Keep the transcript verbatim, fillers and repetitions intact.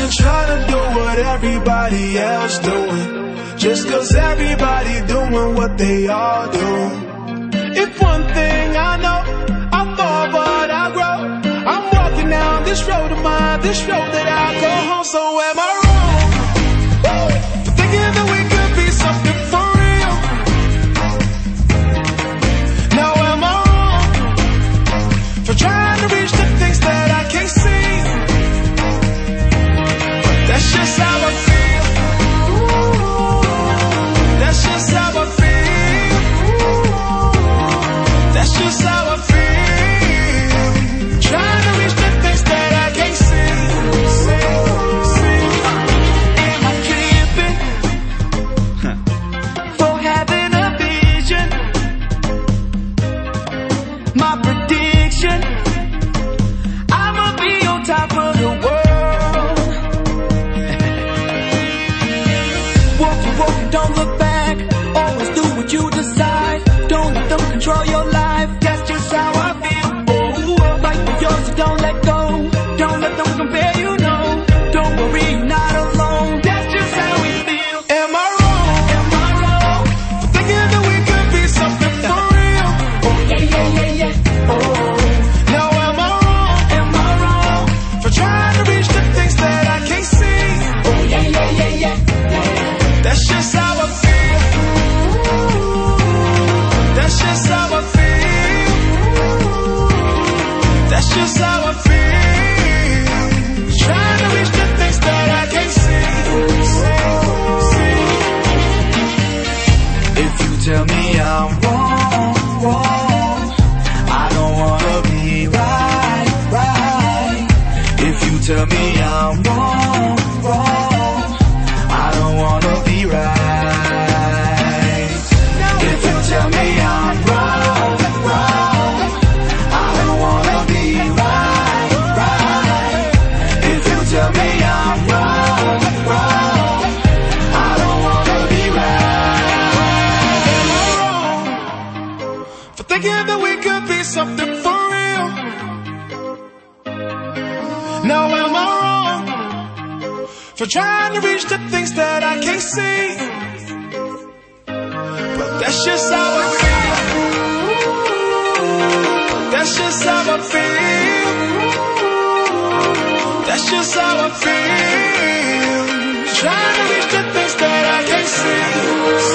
been trying to do what everybody else doing, just cause everybody doing what they all do. If one thing I know, I fall but I grow. I'm walking down this road of mine, this road that I go home. So am I wrong for thinking that we could be something for real? Now am I wrong for trying to reach the things that I can't see? But that's just how I feel. That's just how I feel. That's just how I feel. Trying to reach the things that I can't see. see, see. Am I tripping for having a vision? My prediction, I'ma be on top of the world. Walking, walking, don't look back. Always do what you decide. Don't let them control your life. That's just how I feel. Oh, fight for yours, so don't let go. Don't let them compare you, no. Don't worry, you're not alone. That's just how we feel. Am I wrong? Am I wrong for thinking that we could be something for real? Oh yeah, yeah, yeah, yeah. Oh. Now am I wrong? Am I wrong for trying to reach the things that I can't see? Oh yeah, yeah, yeah, yeah. That's just how I feel. That's just how I feel. That's just how I feel. Trying to reach the things that I can't see. see, see. If you tell me I'm wrong, wrong, I don't wanna be right, right. If you tell me I'm wrong, wrong, I don't wanna be right. If you tell me I'm wrong, wrong, I don't wanna be right, right. If you tell me I'm wrong, wrong, I don't wanna be right. Am I wrong for thinking that we could be something for real? Now am I wrong for trying to reach the things that I can't see? But that's just how I feel. That's just how I feel. That's just how I feel. Trying to reach the things that I can't see.